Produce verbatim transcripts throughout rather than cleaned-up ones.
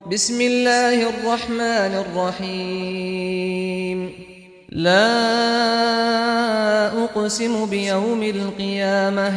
بسم الله الرحمن الرحيم لا أقسم بيوم القيامة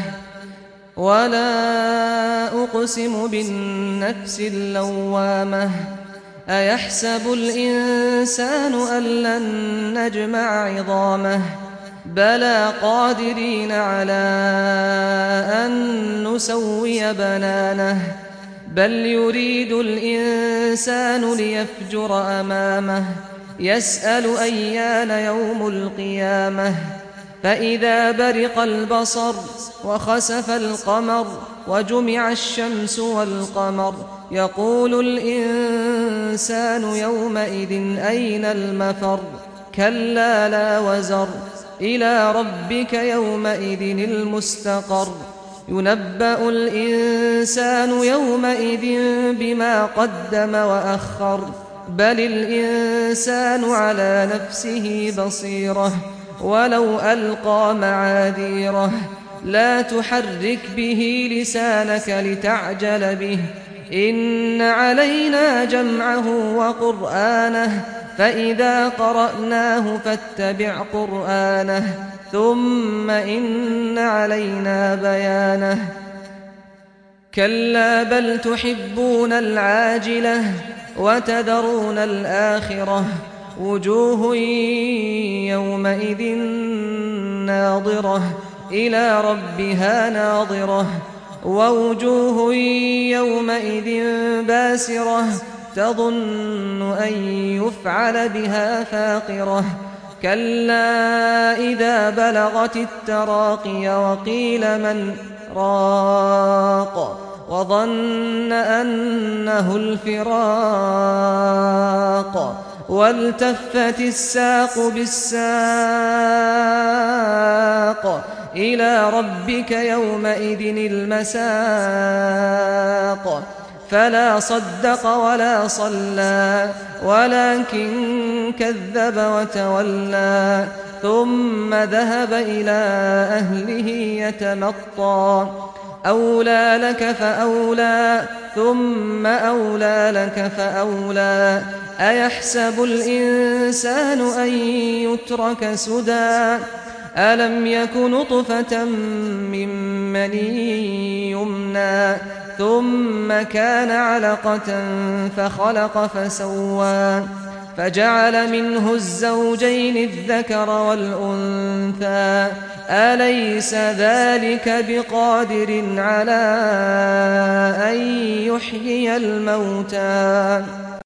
ولا أقسم بالنفس اللوامة أيحسب الإنسان أن لن نجمع عظامه بلى قادرين على أن نسوي بنانه بل يريد الإنسان ليفجر أمامه يسأل أيان يوم القيامة فإذا برق البصر وخسف القمر وجمع الشمس والقمر يقول الإنسان يومئذ أين المفر كلا لا وزر إلى ربك يومئذ المستقر ينبأ الإنسان يومئذ بما قدم وأخر بل الإنسان على نفسه بصيرة ولو ألقى معاذيره لا تحرك به لسانك لتعجل به إن علينا جمعه وقرآنه فإذا قرأناه فاتبع قرآنه ثم إن علينا بيانه كلا بل تحبون العاجلة وتذرون الآخرة وجوه يومئذ ناظرة إلى ربها ناظرة ووجوه يومئذ باسرة تظن أن يفعل بها فاقرة كلا إذا بلغت التراقي وقيل من راق وظن أنه الفراق والتفت الساق بالساق إلى ربك يومئذ المساق فلا صدق ولا صلى ولكن كذب وتولى ثم ذهب إلى أهله يتمطى أولى لك فأولى ثم أولى لك فأولى أيحسب الإنسان أن يترك سدى ألم يك نطفة من مني يمنى ثم كان علقة فخلق فسوى فجعل منه الزوجين الذكر والأنثى أليس ذلك بقادر على أن يحيي الموتى